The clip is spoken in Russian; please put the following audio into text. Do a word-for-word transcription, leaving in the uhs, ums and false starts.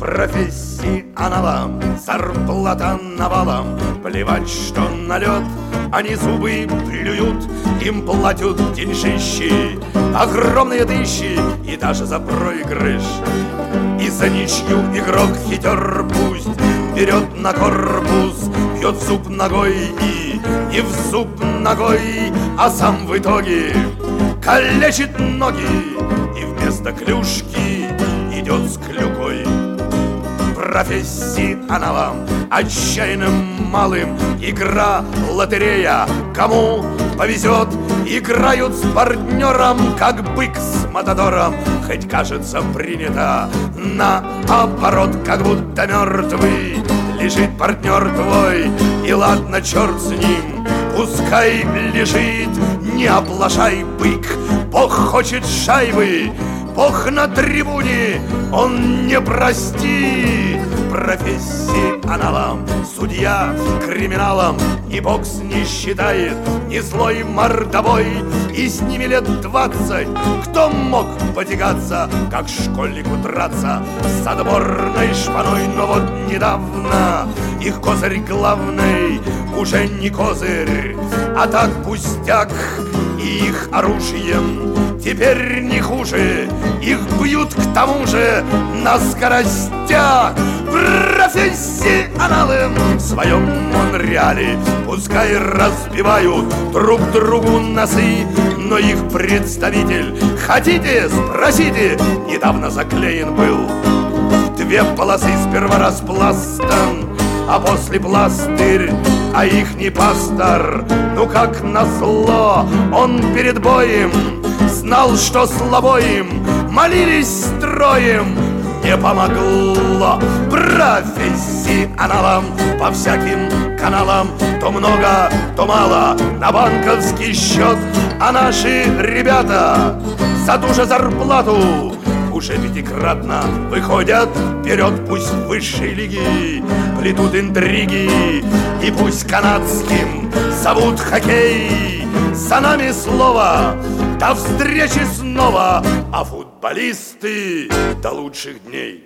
профессионалам зарплата навалом. Плевать, что на лед они зубы плюют, им платят деньжищи, огромные тысячи, и даже за проигрыш. И за ничью игрок хитер пусть берет на корпус, бьет зуб ногой и не в зуб ногой, а сам в итоге калечит ноги и вместо клюшки идет с клюкой. Профессионалам, отчаянным малым, игра лотерея. Кому повезет, играют с партнером, как бык с матадором. Хоть кажется принято наоборот, как будто мертвый лежит партнер твой. И ладно, черт с ним, пускай лежит, не оплошай, бык. Бог хочет шайбы, Бог на трибуне, он не простит. Профессионалам, судья криминалам ни бокс не считает, ни злой мордовой. И с ними лет двадцать кто мог потягаться, как школьнику драться с отборной шпаной. Но вот недавно их козырь главный уже не козырь, а так пустяк. И их оружием теперь не хуже, их бьют к тому же на скоростях. Профессионалы в своем Монреале пускай разбивают друг другу носы, но их представитель, хотите, спросите, недавно заклеен был в две полосы, сперва распластан, а после пластырь. А ихний пастор, ну как назло, он перед боем знал, что слабо им, молились строем, не помогло. Профессионалам по всяким каналам то много, то мало на банковский счет, а наши ребята за ту же зарплату уже пятикратно выходят вперед. Пусть в высшей лиги плетут интриги, и пусть канадским зовут хоккей. За нами слово, до встречи снова, а футболисты до лучших дней.